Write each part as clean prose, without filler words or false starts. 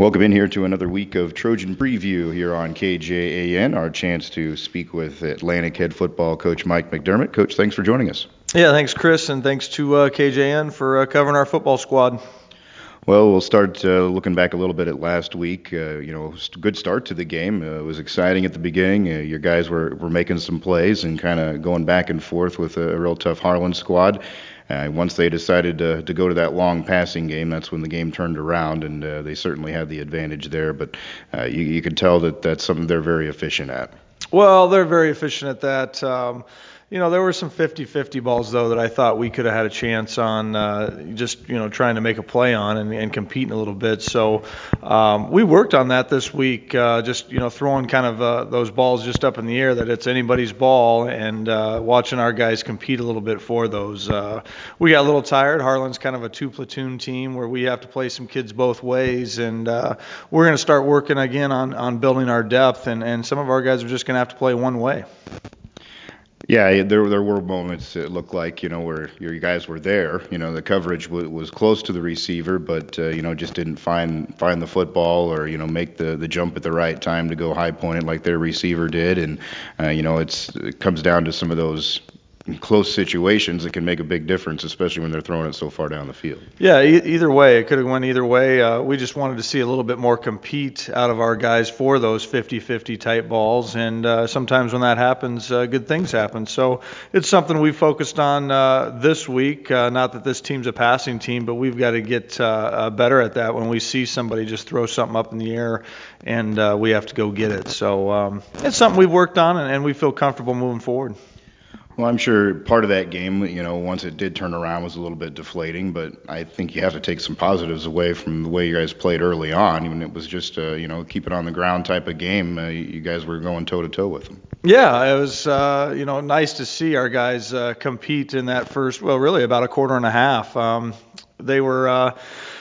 Welcome in here to another week of Trojan Preview here on KJAN, our chance to speak with Atlantic head football coach Mike McDermott. Coach, thanks for joining us. Yeah, thanks, Chris, and thanks to KJN for covering our football squad. Well, we'll start looking back a little bit at last week. Good start to the game. It was exciting at the beginning. Your guys were making some plays and kind of going back and forth with a real tough Harlan squad. Once they decided to go to that long passing game, that's when the game turned around, and they certainly had the advantage there. But you could tell that that's something they're very efficient at. Well, they're very efficient at that. There were some 50-50 balls, though, that I thought we could have had a chance on trying to make a play on and competing a little bit. So we worked on that this week, throwing kind of those balls just up in the air, that it's anybody's ball, and watching our guys compete a little bit for those. We got a little tired. Harlan's kind of a two-platoon team where we have to play some kids both ways, and we're going to start working again on building our depth, and some of our guys are just going to have to play one way. Yeah, there were moments it looked like, where your guys were there. The coverage was close to the receiver, but just didn't find the football or make the jump at the right time to go high point it like their receiver did. And it comes down to some of those close situations that can make a big difference, especially when they're throwing it so far down the field. Yeah, either way. It could have went either way. We just wanted to see a little bit more compete out of our guys for those 50-50 type balls, and sometimes when that happens, good things happen. So it's something we focused on this week. Not that this team's a passing team, but we've got to get better at that when we see somebody just throw something up in the air, and we have to go get it. So it's something we've worked on, and we feel comfortable moving forward. Well, I'm sure part of that game, once it did turn around, was a little bit deflating, but I think you have to take some positives away from the way you guys played early on. Even it was just keep it on the ground type of game. You guys were going toe-to-toe with them. Yeah, it was nice to see our guys compete in that first, really about a quarter and a half. They were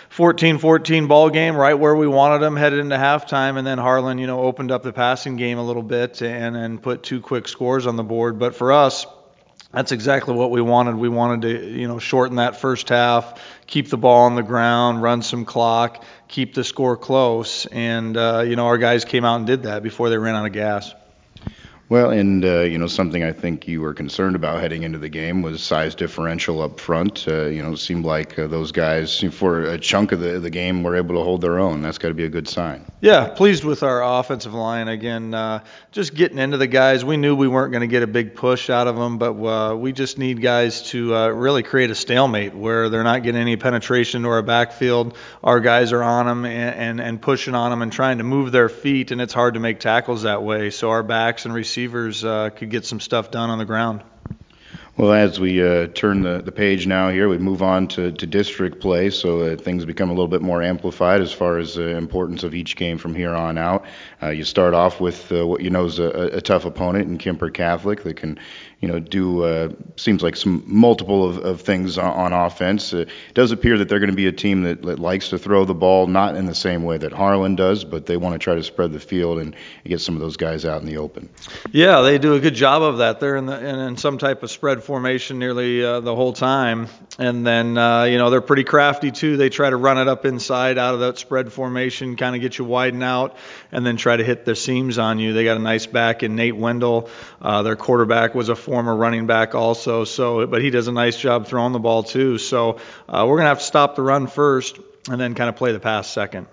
14-14 ball game, right where we wanted them headed into halftime, and then Harlan, opened up the passing game a little bit and put two quick scores on the board. But for us, that's exactly what we wanted. We wanted to, shorten that first half, keep the ball on the ground, run some clock, keep the score close, and our guys came out and did that before they ran out of gas. Well, and something I think you were concerned about heading into the game was size differential up front. It seemed like those guys, for a chunk of the game, were able to hold their own. That's got to be a good sign. Yeah, pleased with our offensive line. Again, just getting into the guys. We knew we weren't going to get a big push out of them, but we just need guys to really create a stalemate where they're not getting any penetration to our backfield. Our guys are on them and pushing on them and trying to move their feet, and it's hard to make tackles that way. So our backs and receivers could get some stuff done on the ground. Well, as we turn the page now here, we move on to district play, so things become a little bit more amplified as far as the importance of each game from here on out. You start off with what is a tough opponent in Kemper Catholic that can do seems like some multiple of things on offense. It does appear that they're going to be a team that likes to throw the ball, not in the same way that Harlan does, but they want to try to spread the field and get some of those guys out in the open. Yeah, they do a good job of that. They're in some type of spread formation nearly the whole time, and then they're pretty crafty too. They try to run it up inside out of that spread formation, kind of get you widen out, and then try to hit their seams on you. They got a nice back in Nate Wendell. Their quarterback was a former running back also, but he does a nice job throwing the ball too. So we're going to have to stop the run first and then kind of play the pass second.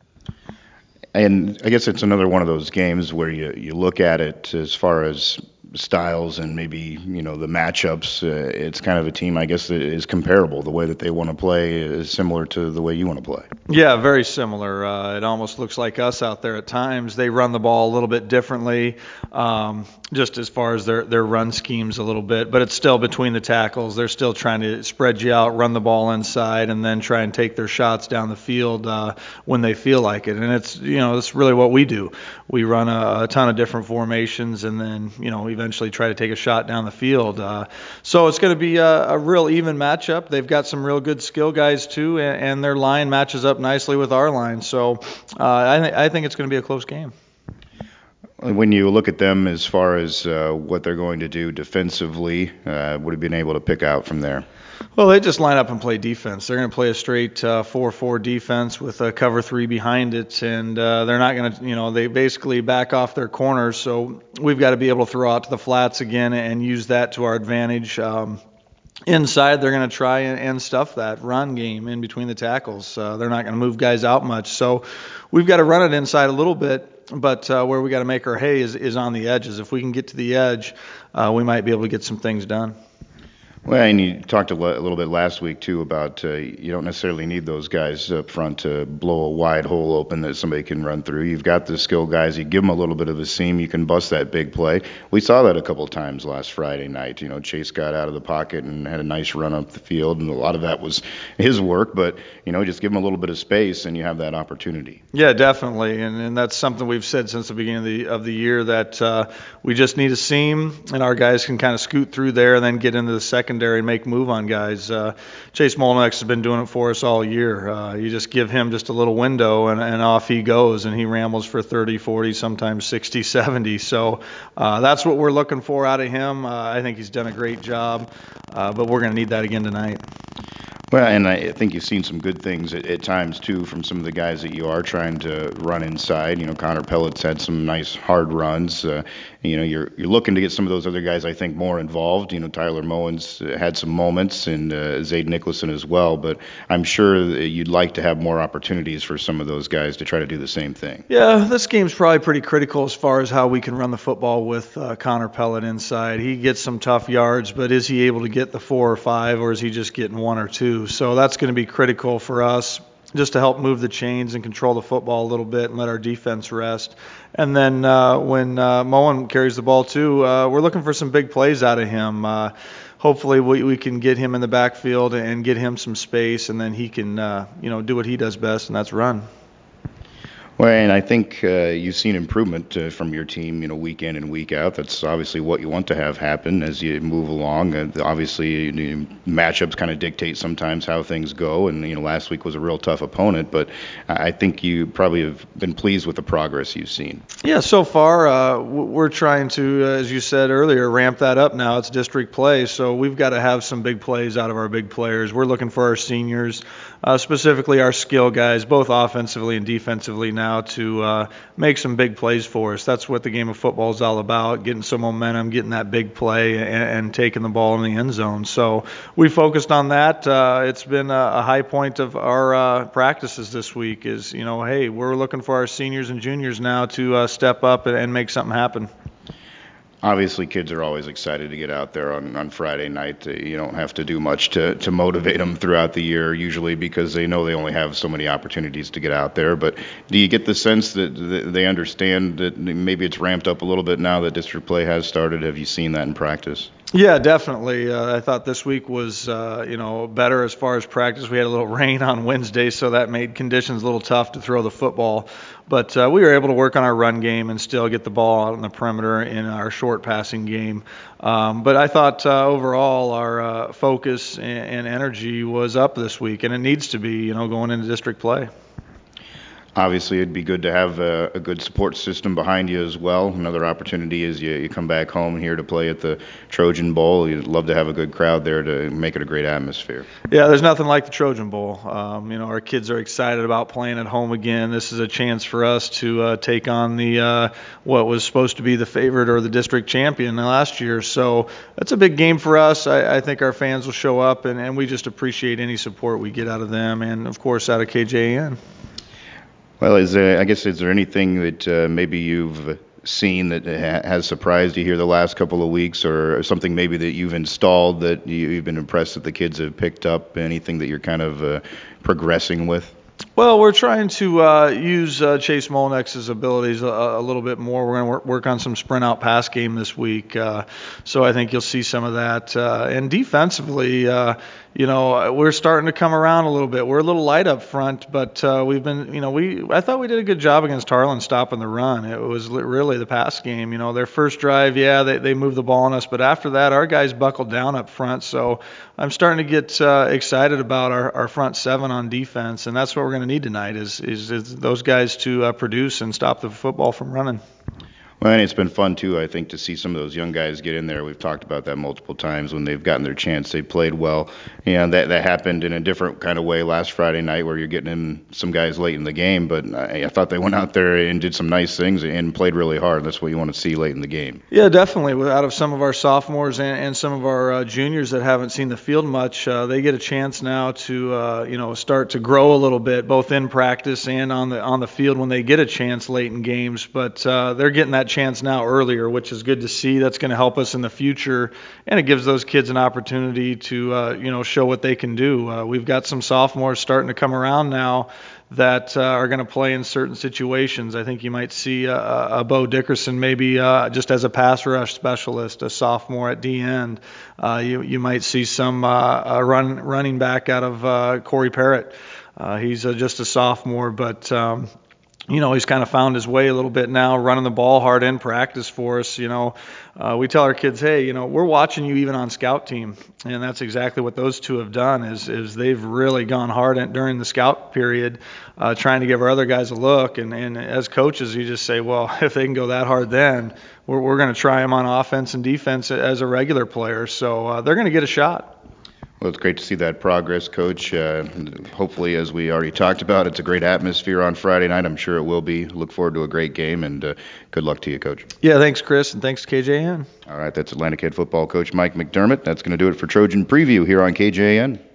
And I guess it's another one of those games where you look at it as far as styles and maybe the matchups. It's kind of a team, I guess, that is comparable. The way that they want to play is similar to the way you want to play. Yeah, very similar. It almost looks like us out there at times. They run the ball a little bit differently, just as far as their run schemes a little bit. But it's still between the tackles. They're still trying to spread you out, run the ball inside, and then try and take their shots down the field when they feel like it. And it's really what we do. We run a ton of different formations, and then eventually try to take a shot down the field. So it's going to be a real even matchup. They've got some real good skill guys too, and their line matches up nicely with our line. So I think it's going to be a close game. When you look at them as far as what they're going to do defensively, what have you been able to pick out from there? Well, they just line up and play defense. They're going to play a straight 4-4 defense with a cover 3 behind it, and they're not going to, they basically back off their corners. So we've got to be able to throw out to the flats again and use that to our advantage. Inside, they're going to try and stuff that run game in between the tackles. They're not going to move guys out much. So we've got to run it inside a little bit, but where we got to make our hay is on the edges. If we can get to the edge, we might be able to get some things done. Well, and you talked a little bit last week, too, about you don't necessarily need those guys up front to blow a wide hole open that somebody can run through. You've got the skill guys. You give them a little bit of a seam, you can bust that big play. We saw that a couple of times last Friday night. Chase got out of the pocket and had a nice run up the field, and a lot of that was his work. But, just give them a little bit of space, and you have that opportunity. Yeah, definitely. And that's something we've said since the beginning of the year, that we just need a seam, and our guys can kind of scoot through there and then get into the secondary and make move on guys. Chase Molnex has been doing it for us all year. You just give him just a little window and off he goes, and he rambles for 30, 40, sometimes 60, 70. So that's what we're looking for out of him. I think he's done a great job, but we're going to need that again tonight. Well, and I think you've seen some good things at times, too, from some of the guys that you are trying to run inside. Connor Pellet's had some nice hard runs. You're looking to get some of those other guys, I think, more involved. Tyler Moen's had some moments, and Zayden Nicholson as well. But I'm sure that you'd like to have more opportunities for some of those guys to try to do the same thing. Yeah, this game's probably pretty critical as far as how we can run the football with Connor Pellet inside. He gets some tough yards, but is he able to get the 4 or 5, or is he just getting 1 or 2? So that's going to be critical for us, just to help move the chains and control the football a little bit and let our defense rest. And then when Moen carries the ball too, we're looking for some big plays out of him. Hopefully we can get him in the backfield and get him some space, and then he can do what he does best, and that's run. Well, and I think you've seen improvement from your team, week in and week out. That's obviously what you want to have happen as you move along. Obviously, matchups kind of dictate sometimes how things go, and last week was a real tough opponent, but I think you probably have been pleased with the progress you've seen. Yeah, so far we're trying to, as you said earlier, ramp that up now. It's district play, so we've got to have some big plays out of our big players. We're looking for our seniors, specifically our skill guys, both offensively and defensively now, to make some big plays for us. That's what the game of football is all about, getting some momentum, getting that big play, and taking the ball in the end zone. So we focused on that. It's been a high point of our practices this week is, hey, we're looking for our seniors and juniors now to step up and make something happen. Obviously, kids are always excited to get out there on Friday night. You don't have to do much to motivate them throughout the year, usually, because they know they only have so many opportunities to get out there. But do you get the sense that they understand that maybe it's ramped up a little bit now that district play has started? Have you seen that in practice? Yeah, definitely. I thought this week was, better as far as practice. We had a little rain on Wednesday, so that made conditions a little tough to throw the football. But we were able to work on our run game and still get the ball out on the perimeter in our short passing game. But I thought overall our focus and energy was up this week, and it needs to be, going into district play. Obviously, it'd be good to have a good support system behind you as well. Another opportunity is you come back home here to play at the Trojan Bowl. You'd love to have a good crowd there to make it a great atmosphere. Yeah, there's nothing like the Trojan Bowl. Our kids are excited about playing at home again. This is a chance for us to take on the what was supposed to be the favorite or the district champion last year. So that's a big game for us. I think our fans will show up, and we just appreciate any support we get out of them and, of course, out of KJAN. Well, is there anything that maybe you've seen that has surprised you here the last couple of weeks, or something maybe that you've installed that you've been impressed that the kids have picked up? Anything that you're kind of progressing with? Well, we're trying to use Chase Molnex's abilities a little bit more. We're going to work on some sprint out pass game this week, so I think you'll see some of that. And defensively, we're starting to come around a little bit. We're a little light up front, but we've been, I thought we did a good job against Harlan stopping the run. It was really the pass game. Their first drive, they moved the ball on us, but after that, our guys buckled down up front. So I'm starting to get excited about our front seven on defense, and that's what we're going to need tonight is those guys to produce and stop the football from running. Well, and it's been fun too, I think, to see some of those young guys get in there. We've talked about that multiple times when they've gotten their chance. They played well. And that happened in a different kind of way last Friday night where you're getting in some guys late in the game. But I thought they went out there and did some nice things and played really hard. That's what you want to see late in the game. Yeah, definitely. Out of some of our sophomores and some of our juniors that haven't seen the field much, they get a chance now to start to grow a little bit, both in practice and on the field when they get a chance late in games. But they're getting that chance now earlier, which is good to see. That's going to help us in the future, and it gives those kids an opportunity to show what they can do. We've got some sophomores starting to come around now that are going to play in certain situations. I think you might see a Bo Dickerson maybe just as a pass rush specialist, a sophomore at D end. You might see some running back out of Corey Parrott. He's just a sophomore, but he's kind of found his way a little bit now, running the ball hard in practice for us. We tell our kids, hey, we're watching you even on scout team, and that's exactly what those two have done. Is they've really gone hard during the scout period, trying to give our other guys a look. And as coaches, you just say, well, if they can go that hard, then we're going to try them on offense and defense as a regular player. So they're going to get a shot. Well, it's great to see that progress, Coach. Hopefully, as we already talked about, it's a great atmosphere on Friday night. I'm sure it will be. Look forward to a great game, and good luck to you, Coach. Yeah, thanks, Chris, and thanks to KJAN. All right, that's Atlantic head football coach Mike McDermott. That's going to do it for Trojan Preview here on KJAN.